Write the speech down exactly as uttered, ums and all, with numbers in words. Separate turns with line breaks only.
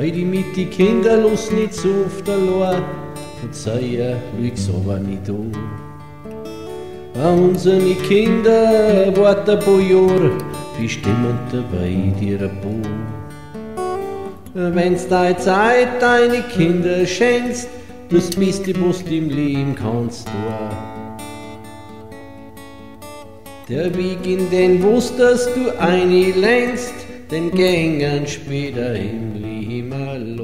Weil die mit die Kinder los nicht so oft allein, verzeihe, lieg's aber nicht an. Auch unsere Kinder warten ein paar Jahre, wie stimmen dabei dir ein paar. Wenn's deine Zeit deine Kinder schenkst, das Beste, was du im Leben kannst tun. Der Weg in den Wusters du einlenkst, den gängen später im Leben allein.